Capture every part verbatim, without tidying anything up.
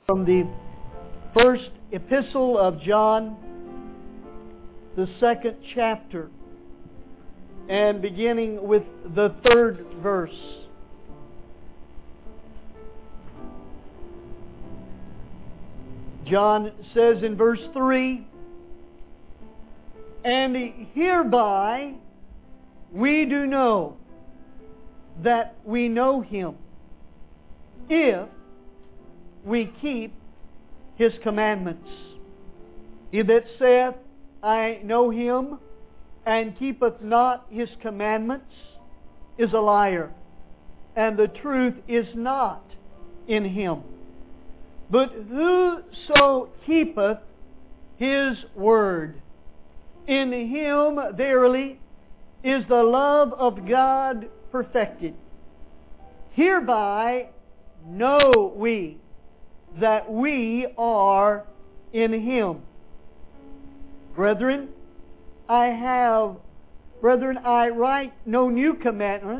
From the first epistle of John, the second chapter, and beginning with the third verse. John says in verse three, "And hereby we do know that we know Him, if we keep His commandments. He that saith, I know Him, and keepeth not His commandments, is a liar, and the truth is not in him. But whoso keepeth His word, in him verily is the love of God perfected. Hereby know we that we are in Him. Brethren, I have, brethren, I write no new commandment."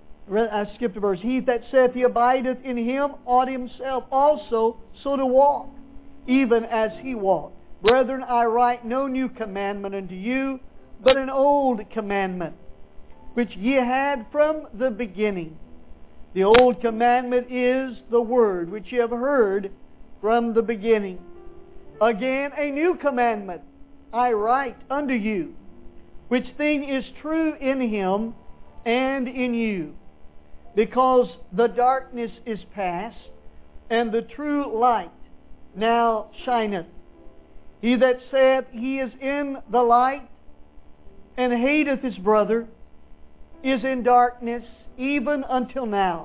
I skipped a verse. "He that saith he abideth in Him ought himself also so to walk, even as He walked. Brethren, I write no new commandment unto you, but an old commandment, which ye had from the beginning. The old commandment is the word which ye have heard from the beginning. Again, a new commandment I write unto you, which thing is true in Him and in you. Because the darkness is past, and the true light now shineth. He that saith he is in the light, and hateth his brother, is in darkness even until now.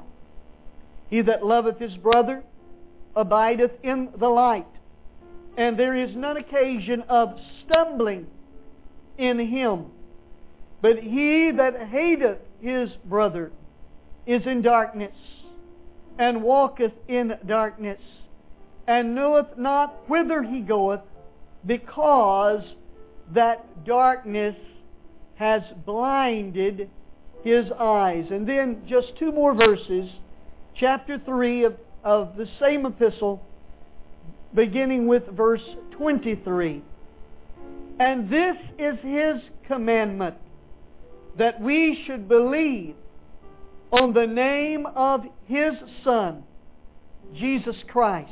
He that loveth his brother abideth in the light, and there is none occasion of stumbling in him. But he that hateth his brother is in darkness, and walketh in darkness, and knoweth not whither he goeth, because that darkness has blinded his eyes." And then just two more verses, chapter three of, of the same epistle, beginning with verse twenty-three. "And this is His commandment, that we should believe on the name of His Son, Jesus Christ,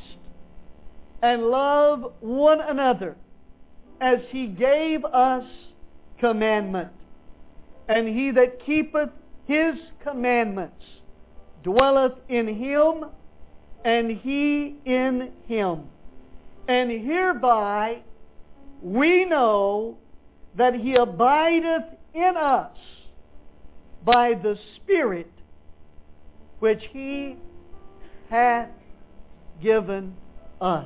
and love one another as He gave us commandment. And he that keepeth His commandments dwelleth in Him, and He in him. And hereby we know that He abideth in us by the Spirit which He hath given us."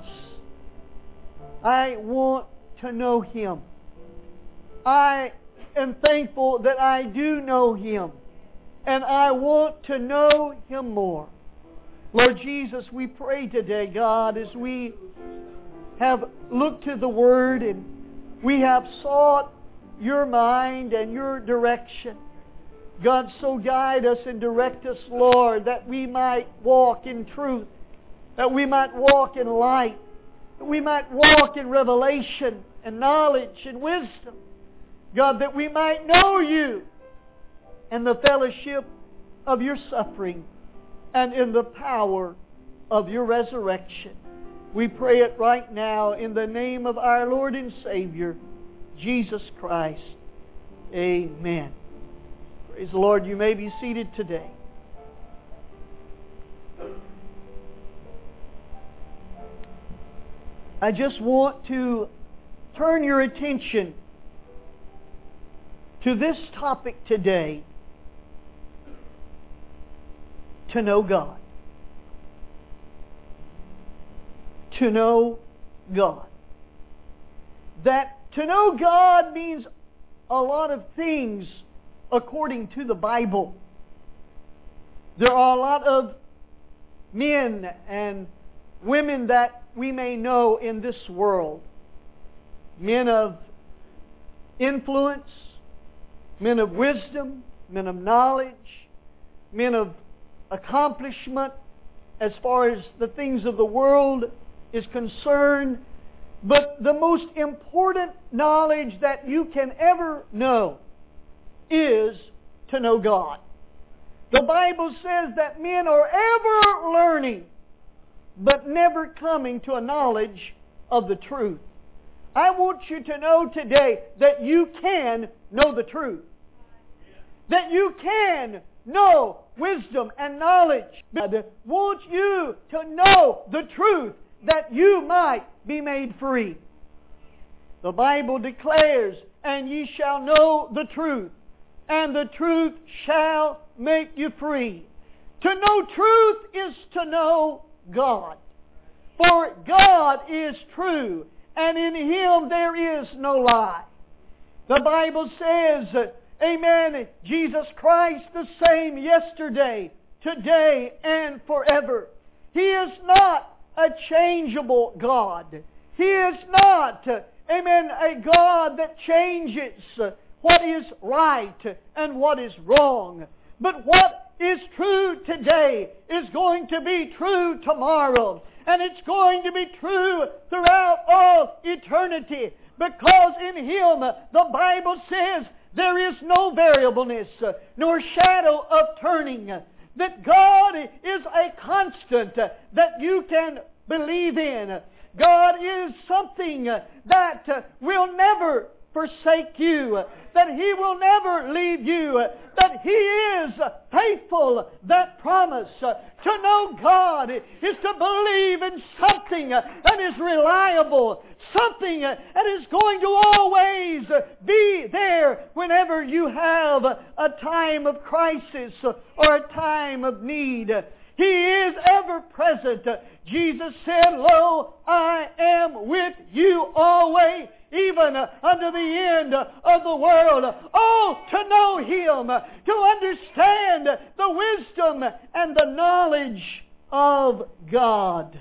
I want to know Him. I am thankful that I do know Him, and I want to know Him more. Lord Jesus, we pray today, God, as we have looked to the Word and we have sought Your mind and Your direction. God, so guide us and direct us, Lord, that we might walk in truth, that we might walk in light, that we might walk in revelation and knowledge and wisdom. God, that we might know You and the fellowship of Your suffering and in the power of Your resurrection. We pray it right now in the name of our Lord and Savior, Jesus Christ. Amen. Praise the Lord. You may be seated today. I just want to turn your attention to this topic today: to know God. To know God. That to know God means a lot of things according to the Bible. There are a lot of men and women that we may know in this world. Men of influence, men of wisdom, men of knowledge, men of accomplishment as far as the things of the world is concerned, but the most important knowledge that you can ever know is to know God. The Bible says that men are ever learning, but never coming to a knowledge of the truth. I want you to know today that you can know the truth. That you can know wisdom and knowledge. God wants you to know the truth that you might be made free. The Bible declares, and ye shall know the truth, and the truth shall make you free. To know truth is to know God. For God is true, and in Him there is no lie. The Bible says, amen, Jesus Christ the same yesterday, today, and forever. He is not a changeable God. He is not, amen, a God that changes what is right and what is wrong. But what is true today is going to be true tomorrow. And it's going to be true throughout all eternity. Because in Him, the Bible says, there is no variableness, nor shadow of turning. That God is a constant that you can believe in. God is something that will never forsake you, that He will never leave you, that He is faithful, that promise. To know God is to believe in something that is reliable, something that is going to always be there whenever you have a time of crisis or a time of need. He is ever present. Jesus said, Lo, I am with you always, even unto the end of the world. Oh, to know Him, to understand the wisdom and the knowledge of God.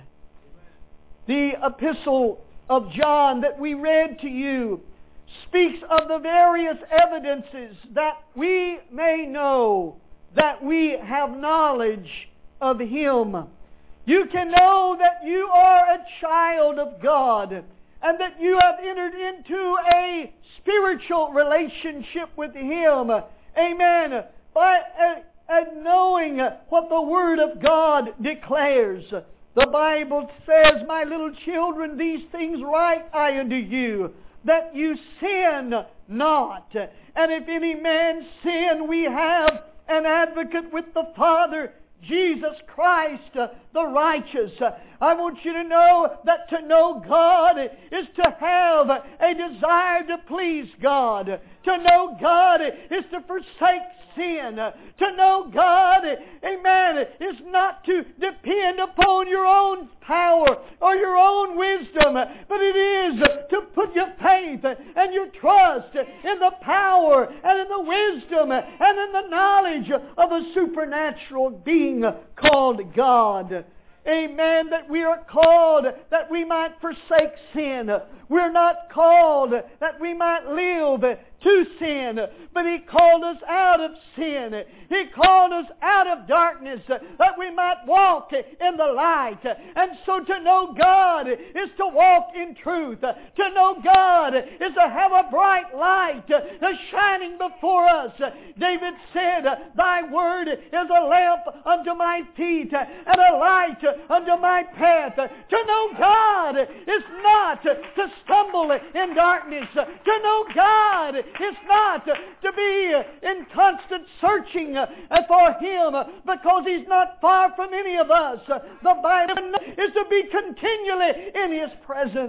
The epistle of John that we read to you speaks of the various evidences that we may know that we have knowledge of Him. You can know that you are a child of God, and that you have entered into a spiritual relationship with Him. Amen. By uh, uh, knowing what the Word of God declares. The Bible says, My little children, these things write I unto you, that you sin not. And if any man sin, we have an advocate with the Father, Jesus Christ, uh, the righteous. Uh, I want you to know that to know God is to have a desire to please God. To know God is to forsake sin. To know God, amen, is not to depend upon your own power or your own wisdom, but it is to put your faith and your trust in the power and in the wisdom and in the knowledge of a supernatural being called God. Amen. That we are called that we might forsake sin. We're not called that we might live to sin, but He called us out of sin. He called us out of darkness that we might walk in the light. And so to know God is to walk in truth. To know God is to have a bright light shining before us. David said, Thy word is a lamp unto my feet and a light unto my path. To know God is not to stumble in darkness. To know God is not to be in constant searching for Him, because He's not far from any of us. The Bible is to be continually in His presence.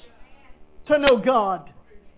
To know God.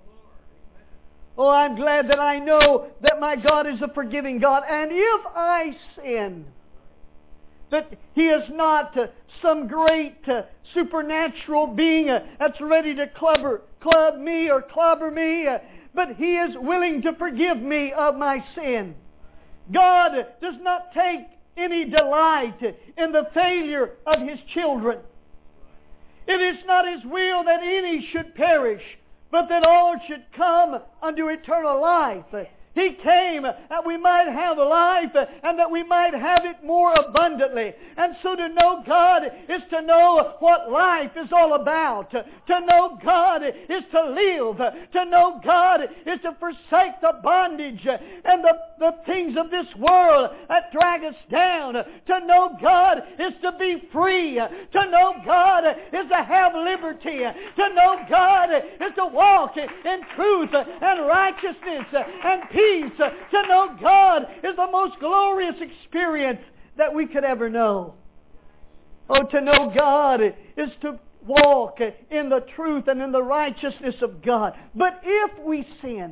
Oh, I'm glad that I know that my God is a forgiving God. And if I sin, that He is not uh, some great uh, supernatural being uh, that's ready to clubber, club me or clobber me, uh, but He is willing to forgive me of my sin. God does not take any delight in the failure of His children. It is not His will that any should perish, but that all should come unto eternal life. He came that we might have life and that we might have it more abundantly. And so to know God is to know what life is all about. To know God is to live. To know God is to forsake the bondage and the, the things of this world that drag us down. To know God is to be free. To know God is to have liberty. To know God is to walk in truth and righteousness and peace. To know God is the most glorious experience that we could ever know. Oh, to know God is to walk in the truth and in the righteousness of God. But if we sin,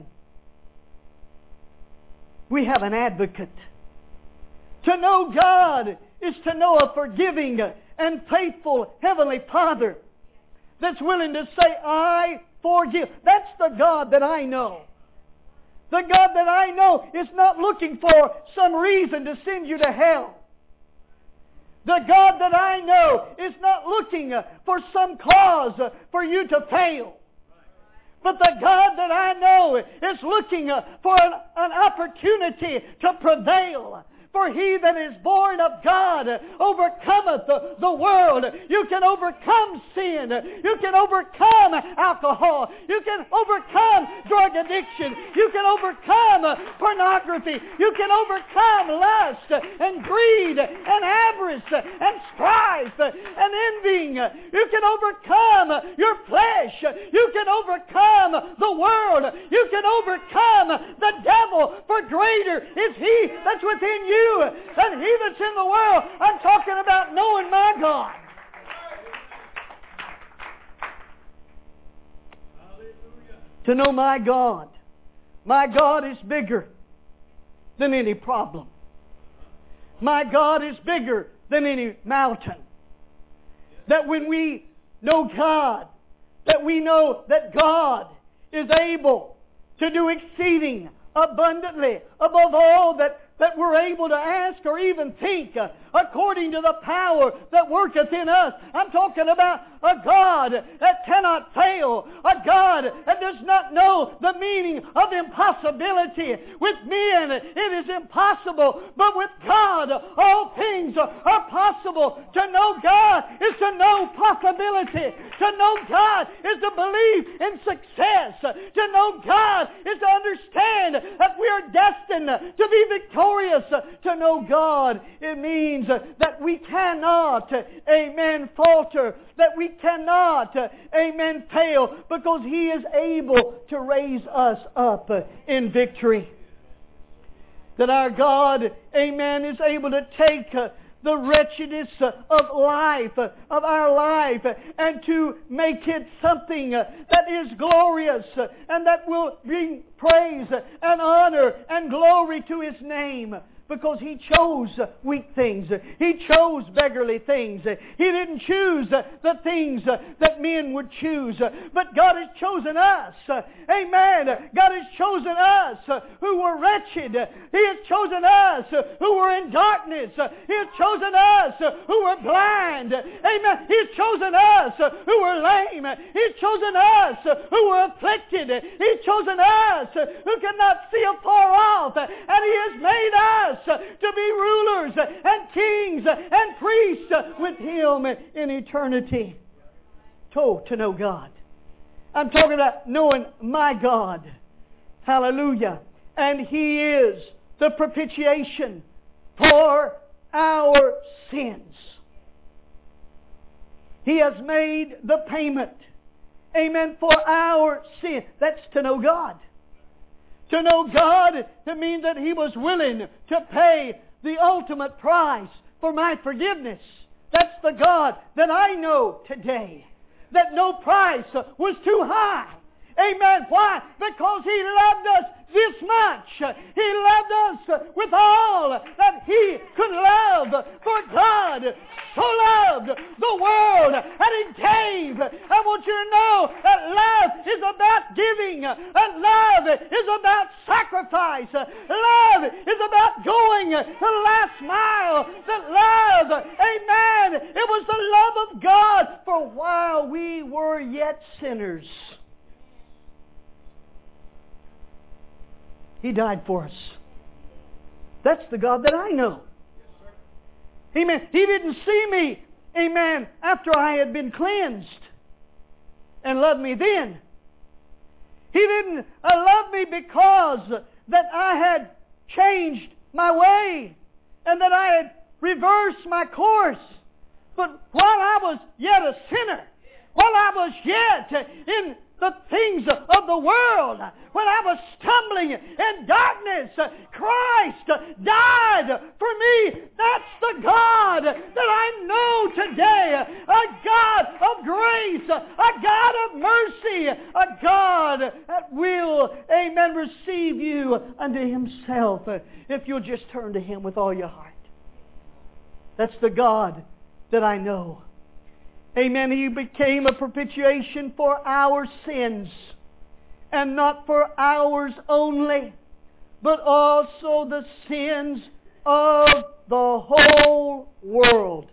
we have an advocate. To know God is to know a forgiving and faithful Heavenly Father that's willing to say, I forgive. That's the God that I know. The God that I know is not looking for some reason to send you to hell. The God that I know is not looking for some cause for you to fail. But the God that I know is looking for an, an opportunity to prevail. For he that is born of God overcometh the, the world. You can overcome sin. You can overcome alcohol. You can overcome drug addiction. You can overcome pornography. You can overcome lust and greed and avarice and strife and envying. You can overcome your flesh. You can overcome the world. You can overcome the devil. For greater is he that's within you than he that's in the world. I'm talking about knowing my God. Hallelujah. To know my God. My God is bigger than any problem. My God is bigger than any mountain. That when we know God, that we know that God is able to do exceeding abundantly above all that that we're able to ask or even think uh, according to the power that worketh in us. I'm talking about a God that cannot fail. A God that does not know the meaning of impossibility. With men it is impossible, but with God all things are possible. To know God is to know possibility. To know God is to believe in success. To know God is to understand that we are destined to be victorious. To know God, it means that we cannot, amen, falter, that we cannot, amen, fail, because He is able to raise us up in victory. That our God, amen, is able to take the wretchedness of life, of our life, and to make it something that is glorious and that will bring praise and honor and glory to His name. Because He chose weak things. He chose beggarly things. He didn't choose the things that men would choose. But God has chosen us. Amen. God has chosen us who were wretched. He has chosen us who were in darkness. He has chosen us who were blind. Amen. He has chosen us who were lame. He has chosen us who were afflicted. He has chosen us who could not see afar off. And He has made us to be rulers and kings and priests with Him in eternity. To, to know God. I'm talking about knowing my God. Hallelujah. And He is the propitiation for our sins. He has made the payment. Amen. For our sin. That's to know God. To know God, it means that He was willing to pay the ultimate price for my forgiveness. That's the God that I know today. That no price was too high. Amen. Why? Because He loved us this much. He loved us with all that He could love. For God so loved the world and He gave. I want you to know that love is about giving. And love is about sacrifice. Love is about going the last mile. That love, amen, it was the love of God. For while we were yet sinners, He died for us. That's the God that I know. Amen. He didn't see me, amen, after I had been cleansed and loved me then. He didn't uh, love me because that I had changed my way and that I had reversed my course. But while I was yet a sinner, while I was yet in the things of the world, when I was stumbling in darkness, Christ died for me. That's the God that I know today. A God of grace, a God of mercy, a God that will, amen, receive you unto Himself if you'll just turn to Him with all your heart. That's the God that I know. Amen. He became a propitiation for our sins. And not for ours only, but also the sins of the whole world.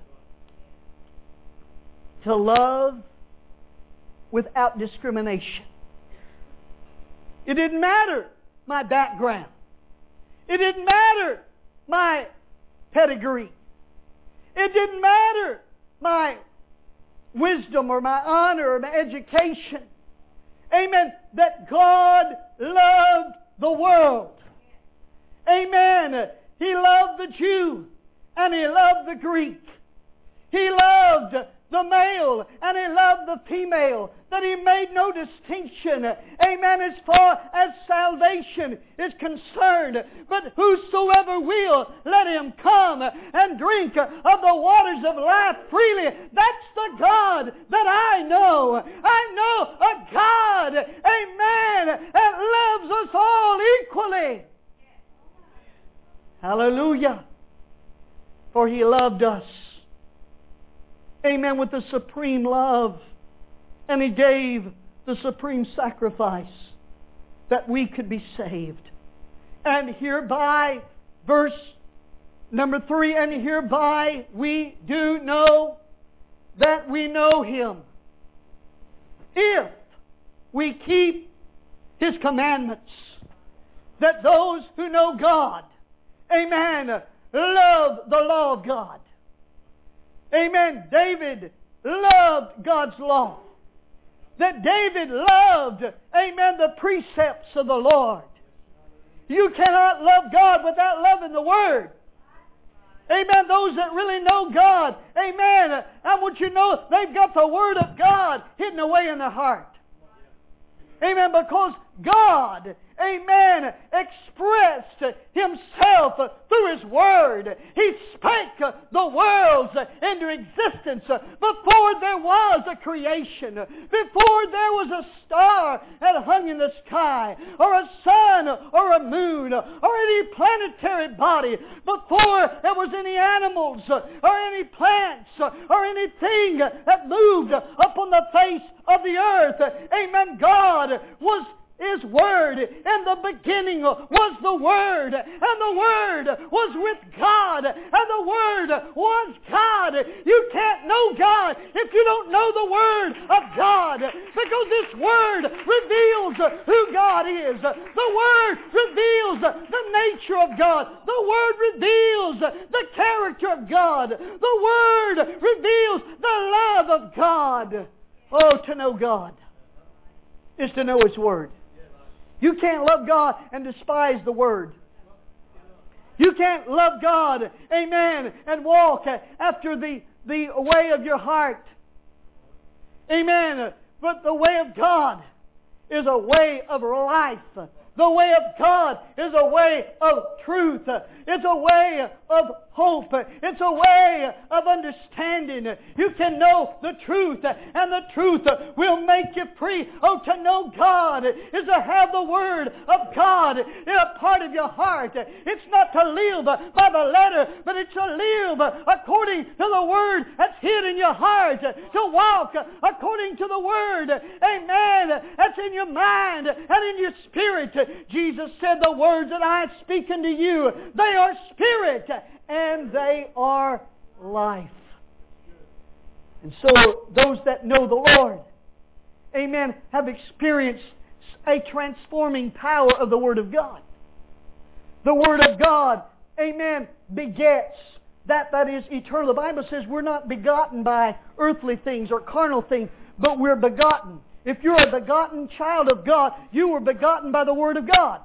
To love without discrimination. It didn't matter my background. It didn't matter my pedigree. It didn't matter my wisdom or my honor or my education. Amen. That God loved the world. Amen. He loved the Jew and He loved the Greek. He loved the male and He loved the female. That He made no distinction. Amen. As far as salvation is concerned. But whosoever will, let him come and drink of the waters of life freely. That's the God that I know. I know a God, amen, that loves us all equally. Hallelujah. For He loved us. Amen. With the supreme love. And He gave the supreme sacrifice that we could be saved. And hereby, verse number three, and hereby we do know that we know Him, if we keep His commandments. That those who know God, amen, love the law of God. Amen. David loved God's law. That David loved, amen, the precepts of the Lord. You cannot love God without loving the Word. Amen. Those that really know God, amen, I want you to know they've got the Word of God hidden away in their heart. Amen. Because God, amen, expressed Himself through His Word. He spake the worlds into existence before there was a creation, before there was a star that hung in the sky, or a sun, or a moon, or any planetary body, before there was any animals, or any plants, or anything that moved upon the face of the earth. Amen. God was His Word. In the beginning was the Word, and the Word was with God, and the Word was God. You can't know God if you don't know the Word of God, because this Word reveals who God is. The Word reveals the nature of God. The Word reveals the character of God. The Word reveals the love of God. Oh, to know God is to know His Word. You can't love God and despise the Word. You can't love God, amen, and walk after the, the way of your heart. Amen. But the way of God is a way of life. The way of God is a way of truth. It's a way of hope. It's a way of understanding. You can know the truth, and the truth will make you free. Oh, to know God is to have the Word of God in a part of your heart. It's not to live by the letter, but it's to live according to the Word that's hid in your heart. To walk according to the Word, amen, that's in your mind and in your spirit. Jesus said, the words that I speak unto you, they are spirit and they are life. And so those that know the Lord, amen, have experienced a transforming power of the Word of God. The Word of God, amen, begets that that is eternal. The Bible says we're not begotten by earthly things or carnal things, but we're begotten. If you're a begotten child of God, you were begotten by the Word of God.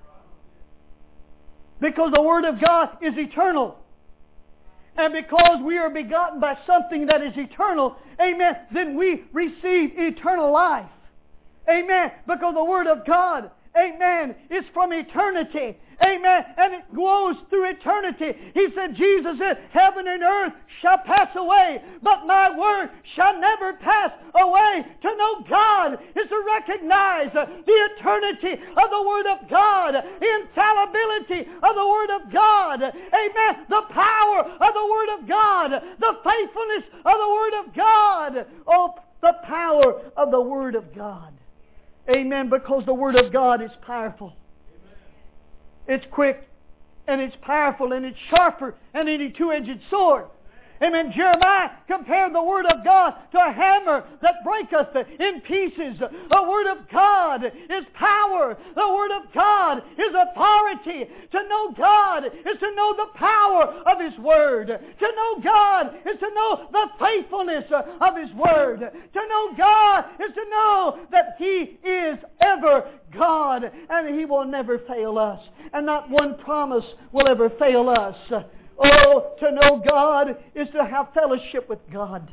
Because the Word of God is eternal. And because we are begotten by something that is eternal, amen, then we receive eternal life. Amen. Because the Word of God, amen, is from eternity. Amen. And it goes through eternity. He said, Jesus said, heaven and earth shall pass away, but my word shall never pass away. To know God is to recognize the eternity of the Word of God, the infallibility of the Word of God. Amen. The power of the Word of God, the faithfulness of the Word of God. Oh, the power of the Word of God. Amen. Because the Word of God is powerful. It's quick, and it's powerful, and it's sharper than any two-edged sword. Amen. Jeremiah compared the Word of God to a hammer that breaketh in pieces. The Word of God is power. The Word of God is authority. To know God is to know the power of His Word. To know God is to know the faithfulness of His Word. To know God is to know that He is ever God, and He will never fail us. And not one promise will ever fail us. Oh, to know God is to have fellowship with God.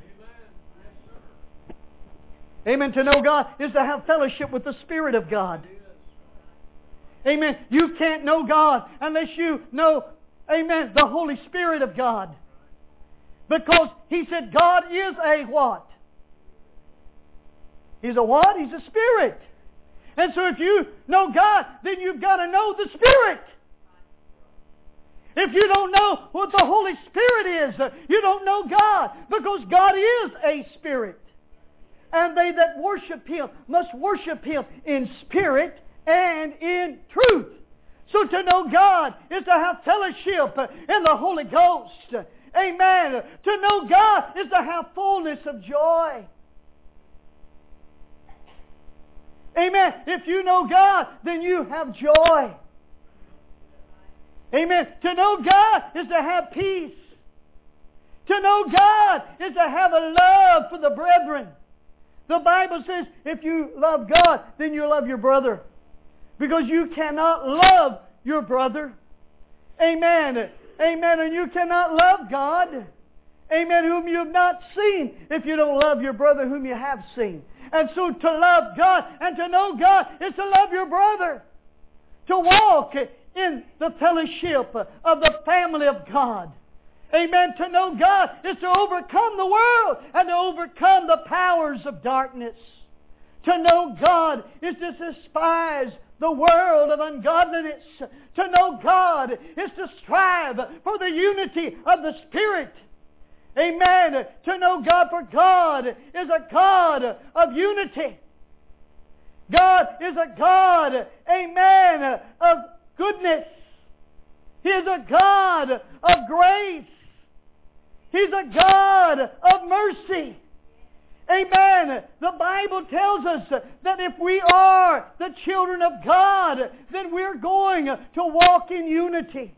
Amen. To know God is to have fellowship with the Spirit of God. Amen. You can't know God unless you know, amen, the Holy Spirit of God. Because He said God is a what? He's a what? He's a Spirit. And so if you know God, then you've got to know the Spirit. If you don't know what the Holy Spirit is, you don't know God, because God is a Spirit. And they that worship Him must worship Him in spirit and in truth. So to know God is to have fellowship in the Holy Ghost. Amen. To know God is to have fullness of joy. Amen. If you know God, then you have joy. Amen. To know God is to have peace. To know God is to have a love for the brethren. The Bible says if you love God, then you love your brother. Because you cannot love your brother. Amen. Amen. And you cannot love God. Amen. Whom you have not seen if you don't love your brother whom you have seen. And so to love God and to know God is to love your brother. To walk in the fellowship of the family of God. Amen. To know God is to overcome the world and to overcome the powers of darkness. To know God is to despise the world of ungodliness. To know God is to strive for the unity of the Spirit. Amen. To know God, for God is a God of unity. God is a God, amen, of goodness. He is a God of grace. He's a God of mercy. Amen. The Bible tells us that if we are the children of God, then we're going to walk in unity.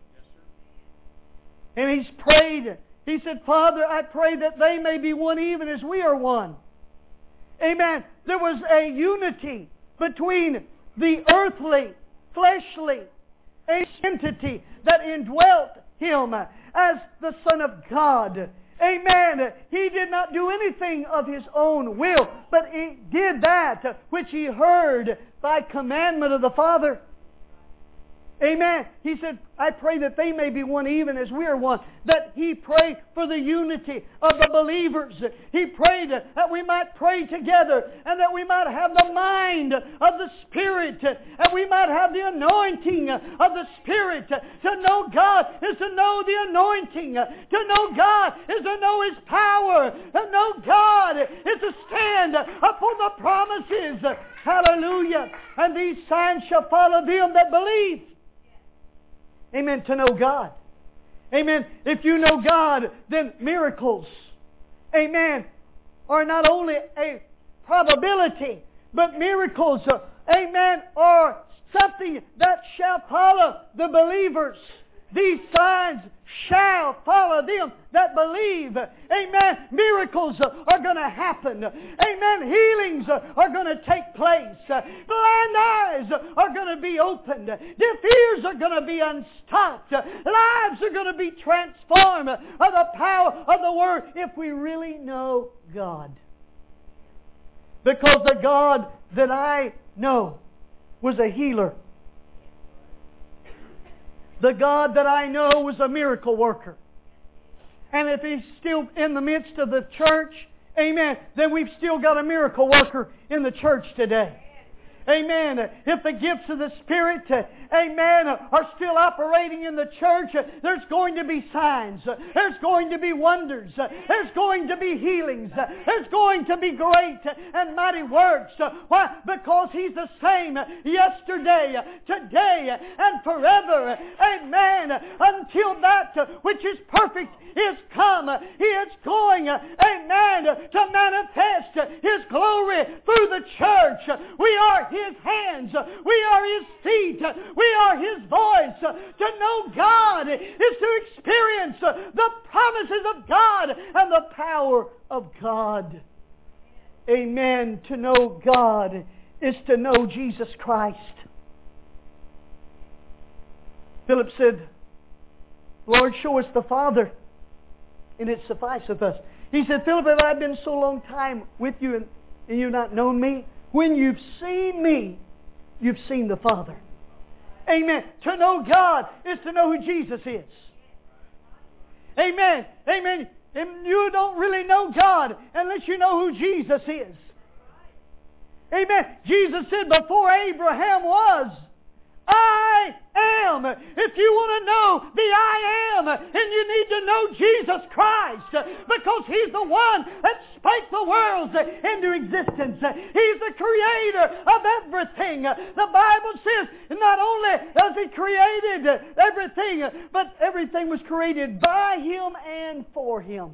And He's prayed. He said, Father, I pray that they may be one even as we are one. Amen. There was a unity between the earthly, fleshly entity that indwelt Him as the Son of God. Amen. He did not do anything of His own will, but He did that which He heard by commandment of the Father. Amen. He said, I pray that they may be one even as we are one. That He prayed for the unity of the believers. He prayed that we might pray together and that we might have the mind of the Spirit and we might have the anointing of the Spirit. To know God is to know the anointing. To know God is to know His power. To know God is to stand upon the promises. Hallelujah. And these signs shall follow them that believe. Amen. To know God. Amen. If you know God, then miracles, amen, are not only a probability, but miracles, amen, are something that shall follow the believers. These signs shall follow them that believe. Amen. Miracles are going to happen. Amen. Healings are going to take place. Blind eyes are going to be opened. Deaf ears are going to be unstopped. Lives are going to be transformed by the power of the Word if we really know God. Because the God that I know was a healer. The God that I know was a miracle worker. And if He's still in the midst of the church, amen, then we've still got a miracle worker in the church today. Amen. If the gifts of the Spirit, amen, are still operating in the church, there's going to be signs. There's going to be wonders. There's going to be healings. There's going to be great and mighty works. Why? Because He's the same yesterday, today, and forever. Amen. Until that which is perfect is come, He is going, amen, to manifest His glory through the church. We are His hands. We are His feet. We are His voice. To know God is to experience the promises of God and the power of God. Amen. To know God is to know Jesus Christ. Philip said, Lord, show us the Father, and it sufficeth us. He said, Philip, have I been so long time with you, and, and you've not known me? When you've seen me, you've seen the Father. Amen. To know God is to know who Jesus is. Amen. Amen. And you don't really know God unless you know who Jesus is. Amen. Jesus said, before Abraham was, I am. If you want to know the I am, then you need to know Jesus Christ, because He's the one that spake the worlds into existence. He's the creator of everything. The Bible says not only has He created everything, but everything was created by Him and for Him.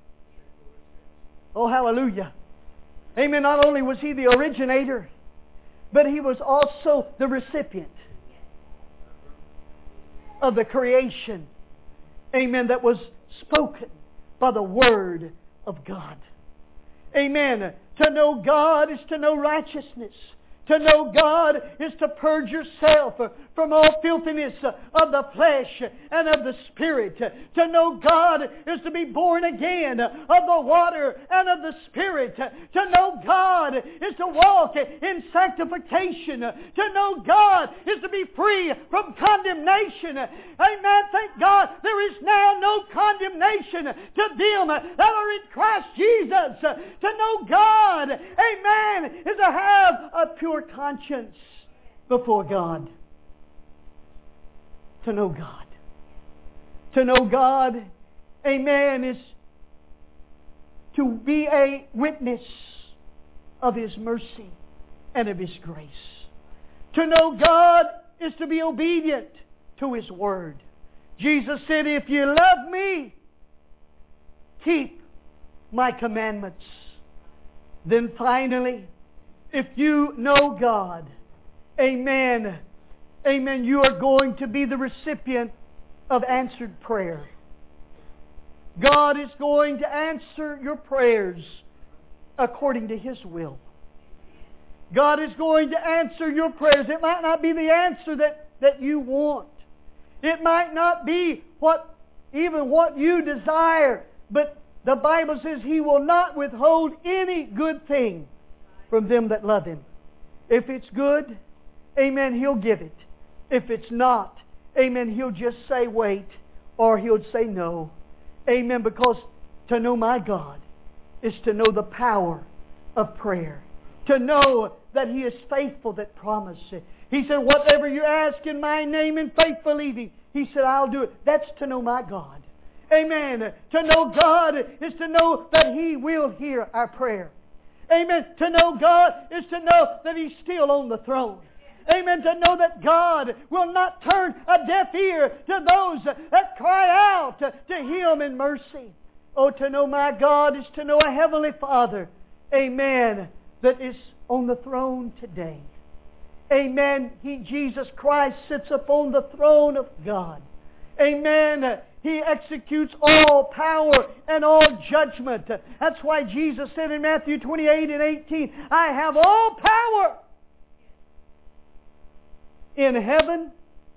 Oh, hallelujah. Amen. Not only was He the originator, but He was also the recipient of the creation, amen, that was spoken by the Word of God. Amen. To know God is to know righteousness. To know God is to purge yourself from all filthiness of the flesh and of the Spirit. To know God is to be born again of the water and of the Spirit. To know God is to walk in sanctification. To know God is to be free from condemnation. Amen. Thank God there is now no condemnation to them that are in Christ Jesus. To know God, amen, is to have a pure conscience before God. To know God. To know God, amen, is to be a witness of His mercy and of His grace. To know God is to be obedient to His Word. Jesus said, if you love me, keep my commandments. Then finally, if you know God, amen, amen, you are going to be the recipient of answered prayer. God is going to answer your prayers according to His will. God is going to answer your prayers. It might not be the answer that, that you want. It might not be what even what you desire, but the Bible says He will not withhold any good thing from them that love Him. If it's good, amen, He'll give it. If it's not, amen, He'll just say wait, or He'll say no. Amen, because to know my God is to know the power of prayer. To know that He is faithful that promised it. He said, whatever you ask in my name in faith believing, He said, I'll do it. That's to know my God. Amen. To know God is to know that He will hear our prayer. Amen. To know God is to know that He's still on the throne. Amen. To know that God will not turn a deaf ear to those that cry out to Him in mercy. Oh, to know my God is to know a Heavenly Father. Amen. That is on the throne today. Amen. He, Jesus Christ, sits upon the throne of God. Amen. He executes all power and all judgment. That's why Jesus said in Matthew twenty-eight and eighteen, I have all power in heaven.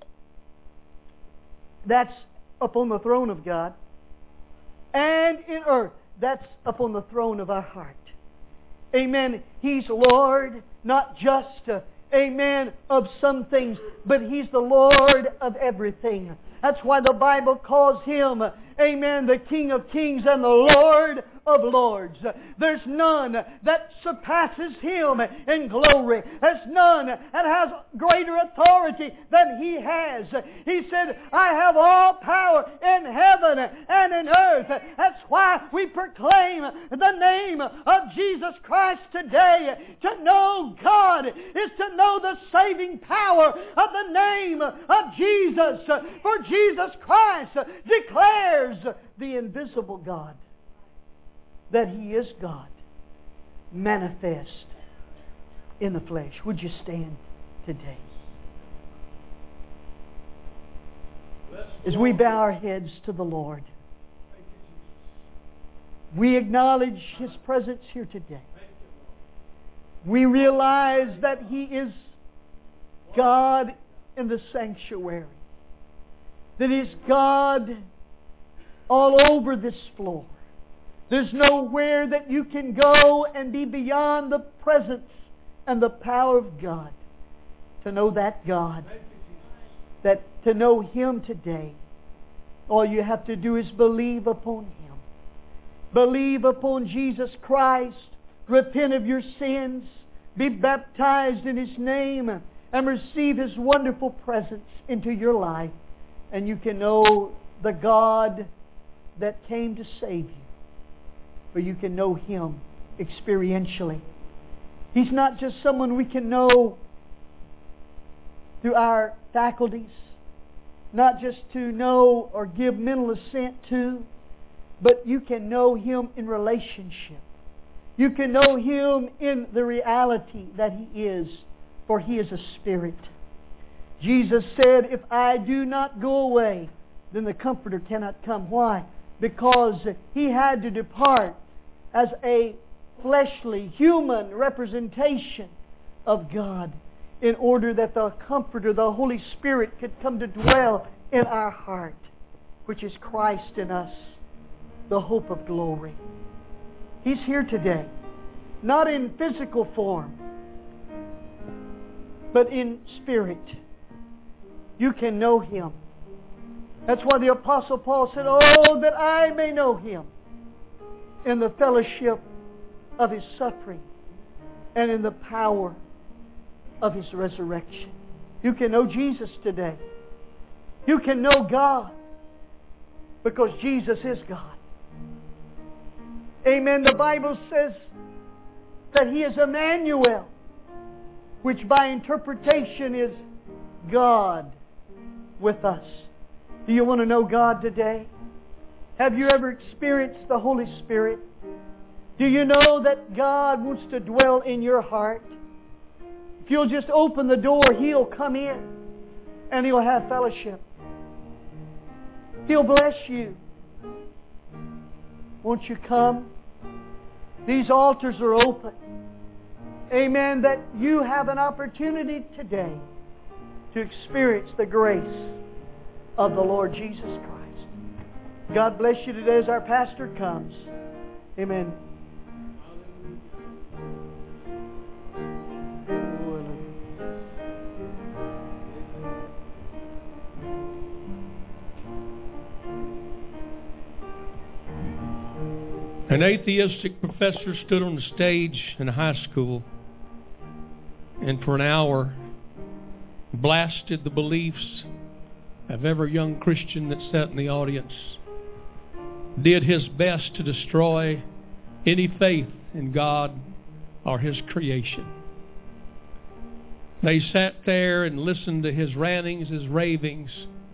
That's upon the throne of God. And in earth. That's upon the throne of our heart. Amen. He's Lord, not just, uh, amen, of some things, but He's the Lord of everything. That's why the Bible calls Him, amen, the King of Kings and the Lord of Lords. There's none that surpasses Him in glory. There's none that has greater authority than He has. He said, I have all power in heaven and in earth. That's why we proclaim the name of Jesus Christ today. To know God is to know the saving power of the name of Jesus. For Jesus Christ declares the invisible God, that He is God, manifest in the flesh. Would you stand today? As we bow our heads to the Lord, we acknowledge His presence here today. We realize that He is God in the sanctuary, that He is God all over this floor. There's nowhere that you can go and be beyond the presence and the power of God. To know that God, that to know Him today, all you have to do is believe upon Him. Believe upon Jesus Christ. Repent of your sins. Be baptized in His name and receive His wonderful presence into your life. And you can know the God that came to save you. Or you can know Him experientially. He's not just someone we can know through our faculties, not just to know or give mental assent to, but you can know Him in relationship. You can know Him in the reality that He is, for He is a Spirit. Jesus said, if I do not go away, then the Comforter cannot come. Why? Because He had to depart as a fleshly, human representation of God in order that the Comforter, the Holy Spirit, could come to dwell in our heart, which is Christ in us, the hope of glory. He's here today, not in physical form, but in spirit. You can know Him. That's why the Apostle Paul said, oh, that I may know Him in the fellowship of His suffering and in the power of His resurrection. You can know Jesus today. You can know God because Jesus is God. Amen. The Bible says that He is Emmanuel, which by interpretation is God with us. Do you want to know God today? Have you ever experienced the Holy Spirit? Do you know that God wants to dwell in your heart? If you'll just open the door, He'll come in and He'll have fellowship. He'll bless you. Won't you come? These altars are open. Amen. That you have an opportunity today to experience the grace of the Lord Jesus Christ. God bless you today as our pastor comes. Amen. An atheistic professor stood on the stage in a high school and for an hour blasted the beliefs of every young Christian that sat in the audience, did his best to destroy any faith in God or His creation. They sat there and listened to his rantings, his ravings.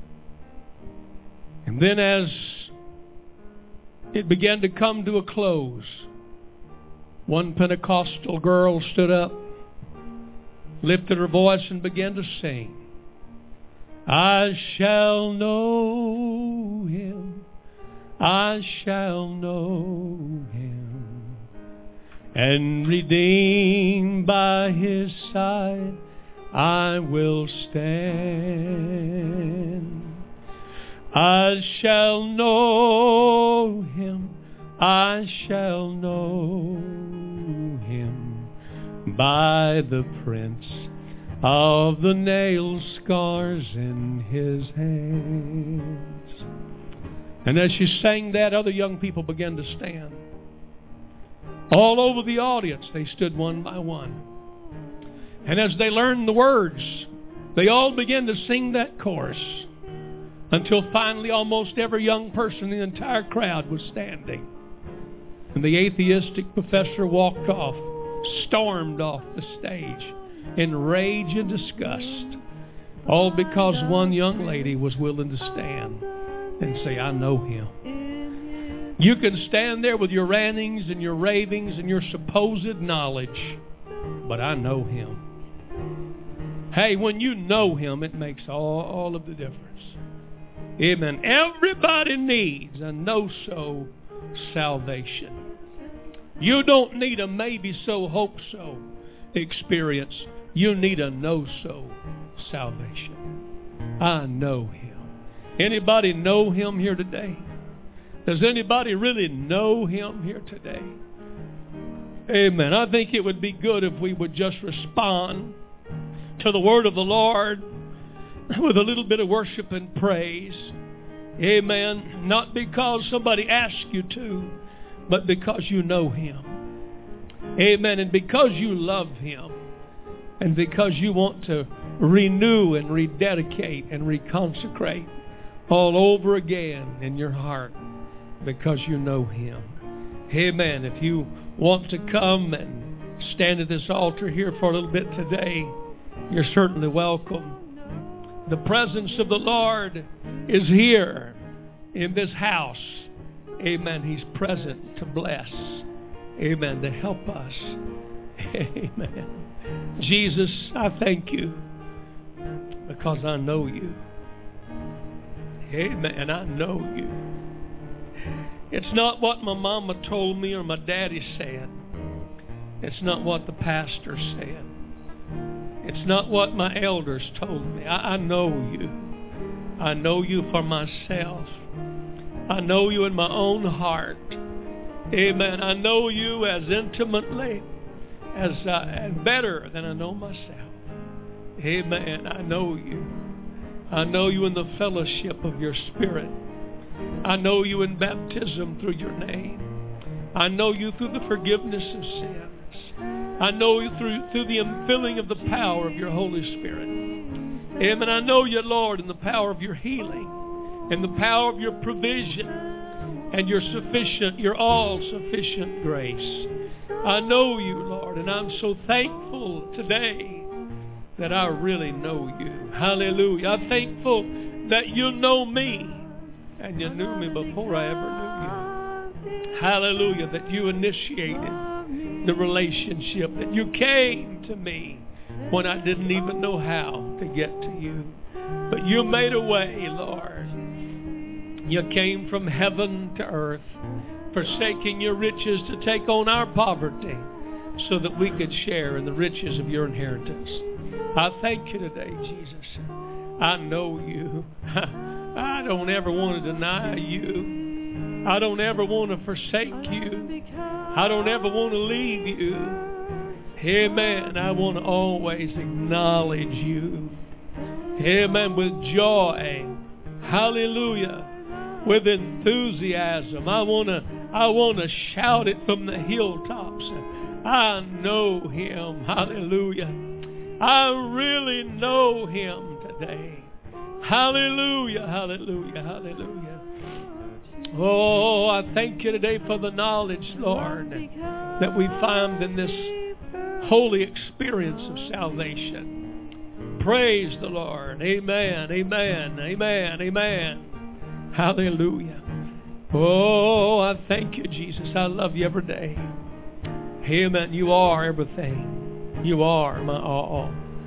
And then as it began to come to a close, one Pentecostal girl stood up lifted her voice and began to sing. I shall know him, I shall know him, and redeemed by his side I will stand. I shall know him, I shall know him, by the prints of the nail scars in his hands. And as she sang that, other young people began to stand. All over the audience, they stood one by one. And as they learned the words, they all began to sing that chorus, until finally almost every young person in the entire crowd was standing. And the atheistic professor walked off, stormed off the stage in rage and disgust, all because one young lady was willing to stand and say, I know him. You can stand there with your rantings and your ravings and your supposed knowledge, but I know him. Hey, when you know him, it makes all, all of the difference. Amen. Everybody needs a know-so salvation. You don't need a maybe-so, hope-so experience. You need a know-so salvation. I know him. Anybody know him here today? Does anybody really know him here today? Amen. I think it would be good if we would just respond to the word of the Lord with a little bit of worship and praise. Amen. Not because somebody asked you to, but because you know him. Amen. And because you love him, and because you want to renew and rededicate and reconsecrate all over again in your heart, because you know him. Amen. If you want to come and stand at this altar here for a little bit today, you're certainly welcome. The presence of the Lord is here in this house. Amen. He's present to bless. Amen. To help us. Amen. Jesus, I thank you because I know you. Amen. I know you. It's not what my mama told me or my daddy said. It's not what the pastor said. It's not what my elders told me. I, I know you. I know you for myself. I know you in my own heart. Amen. I know you as intimately as uh, and better than I know myself. Amen. I know you. I know you in the fellowship of your Spirit. I know you in baptism through your name. I know you through the forgiveness of sins. I know you through, through the infilling of the power of your Holy Spirit. Amen. I know you, Lord, in the power of your healing, and the power of your provision, and your sufficient, your all-sufficient grace. I know you, Lord, and I'm so thankful today that I really know you. Hallelujah. I'm thankful that you know me, and you knew me before I ever knew you. Hallelujah, that you initiated the relationship, that you came to me when I didn't even know how to get to you. But you made a way, Lord. You came from heaven to earth, forsaking your riches to take on our poverty so that we could share in the riches of your inheritance. I thank you today, Jesus. I know you. I don't ever want to deny you. I don't ever want to forsake you. I don't ever want to leave you. Amen. I want to always acknowledge you. Amen. With joy. Hallelujah. With enthusiasm. I want to I want to shout it from the hilltops. I know him. Hallelujah. I really know him today. Hallelujah. Hallelujah. Hallelujah. Oh, I thank you today for the knowledge, Lord, that we find in this holy experience of salvation. Praise the Lord. Amen, amen, amen, amen. Hallelujah. Oh, I thank you, Jesus. I love you every day. Amen. You are everything. You are my all.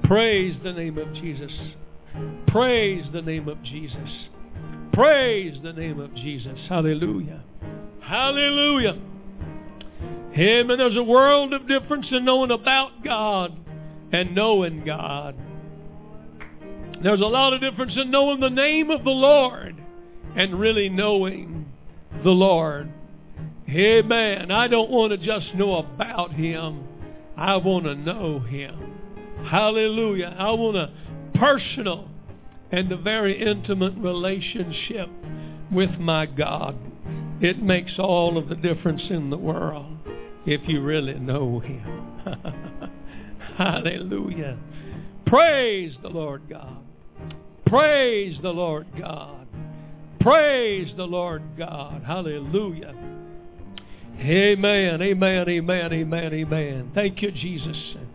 Praise the name of Jesus. Praise the name of Jesus. Praise the name of Jesus. Hallelujah. Hallelujah. Amen. There's a world of difference in knowing about God and knowing God. There's a lot of difference in knowing the name of the Lord and really knowing the Lord. Amen. I don't want to just know about Him. I want to know Him. Hallelujah. I want a personal and a very intimate relationship with my God. It makes all of the difference in the world if you really know Him. Hallelujah. Praise the Lord God. Praise the Lord God. Praise the Lord God. Hallelujah. Amen, amen, amen, amen, amen. Thank you, Jesus.